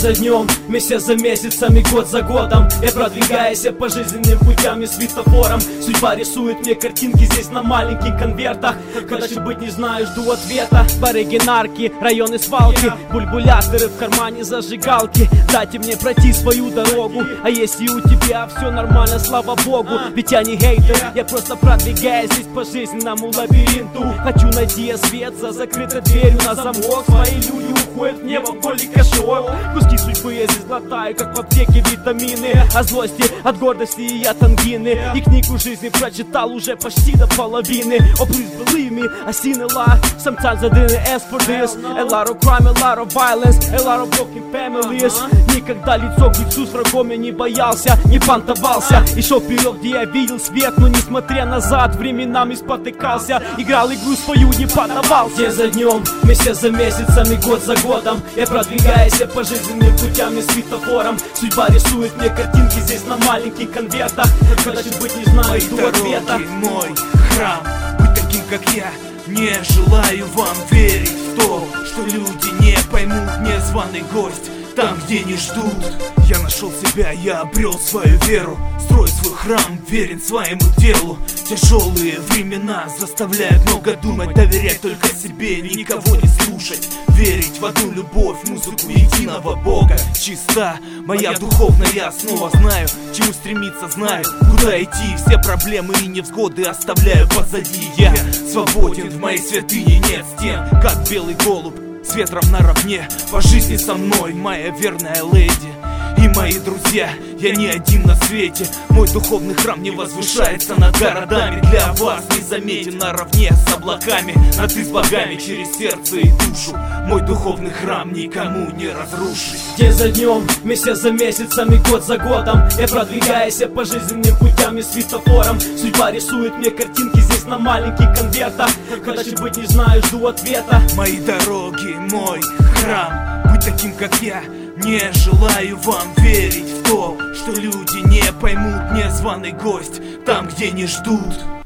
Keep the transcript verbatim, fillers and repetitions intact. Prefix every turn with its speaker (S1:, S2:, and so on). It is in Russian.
S1: за днем, месяц за месяцем и год за годом я продвигаюсь по жизненным путям и светофорам. Судьба рисует мне картинки здесь на маленьких конвертах. Когда дальше быть не знаю, жду ответа. Барыги, нарки, районы свалки, бульбуляторы в кармане, зажигалки. Дайте мне пройти свою дорогу. А если у тебя все нормально, слава богу. Ведь я не хейтер, я просто продвигаюсь здесь по жизненному лабиринту. Хочу найти свет за закрытой дверью на замок. Свои люди уходят в небо вдоль кошок. Куски судьбы я здесь глотаю, как в аптеке витамины. От злости, от гордости и от ангины. И книгу жизни прочитал уже почти до половины. Oh please believe me, I seen a lot. Sometimes I didn't ask for this. A lot of crime, a lot of violence, a lot of broken families. Никогда лицо к лицу с врагом я не боялся, не понтовался. И шел вперед, где я видел свет, но несмотря назад, временами спотыкался. Играл игру свою, не поддавался. День за днем, месяц за месяцем и год за годом я продвигаюсь по жизненным путям и светофорам. Судьба рисует мне картинки здесь на маленьких конвертах. Когда чуть быть не знаю, жду ответа.
S2: Мой храм, быть таким как я. Не желаю вам верить в то, что люди не поймут, незваный гость там, где не ждут. Я нашел себя, я обрел свою веру. Строю свой храм, верен своему делу. Тяжелые времена заставляют много думать. Доверять только себе, никого не слушать. Верить в одну любовь, музыку единого Бога. Чиста моя духовная основа. Знаю, к чему стремиться, знаю, куда идти. Все проблемы и невзгоды оставляю позади. Я свободен, в моей святыне нет стен. Как белый голубь, с ветром наравне. По жизни со мной моя верная леди и мои друзья, я не один на свете. Мой духовный храм не возвышается над городами. Для вас не заметен наравне с облаками. На ты с богами через сердце и душу. Мой духовный храм никому не разрушить.
S1: День за днем, месяц за месяцем и год за годом я продвигаюсь по жизненным путям и светофорам. Судьба рисует мне картинки здесь на маленьких конвертах. Когда чуть быть не знаю, жду ответа.
S2: Мои дороги, мой храм, быть таким как я. Не желаю вам верить в то, что люди не поймут, незваный гость там, где не ждут.